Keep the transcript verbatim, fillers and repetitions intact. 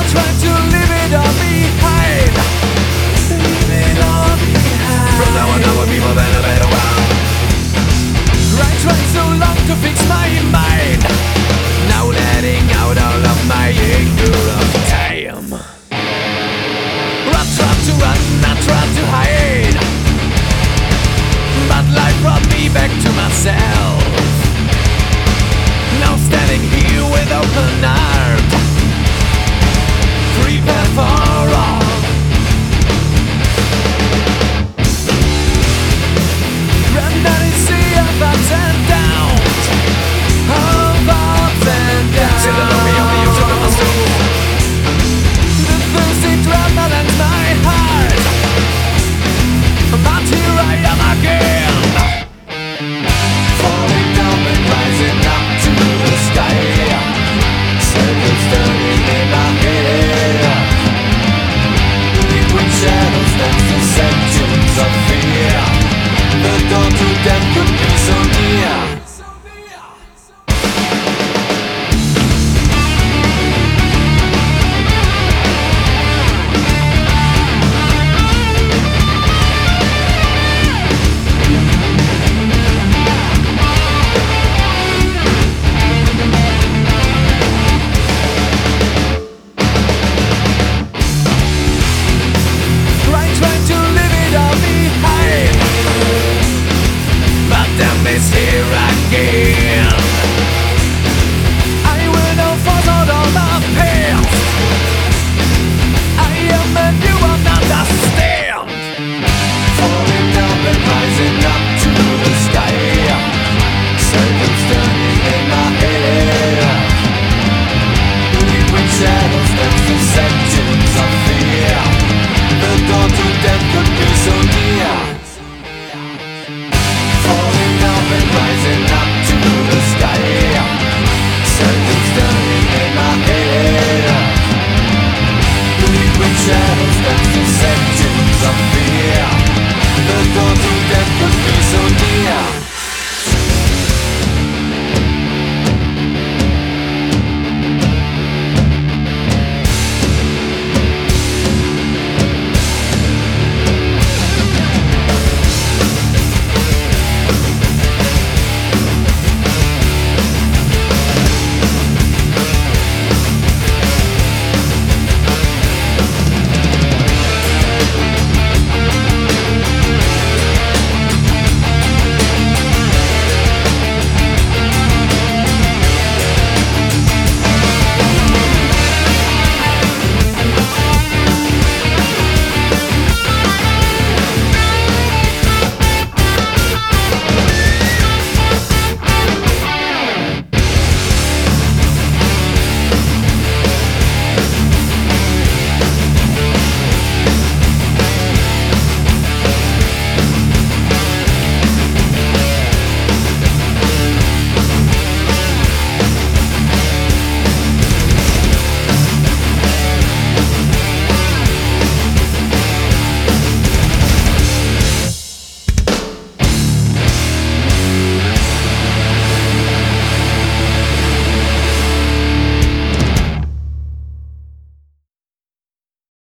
trying to leave it all behind. Leave it all behind. From now on, our people than a better one. I tried so long to fix my mind. Now letting out all of my anger of time. I tried to run, I tried to hide, but life brought me back to myself. Now standing here with open arms,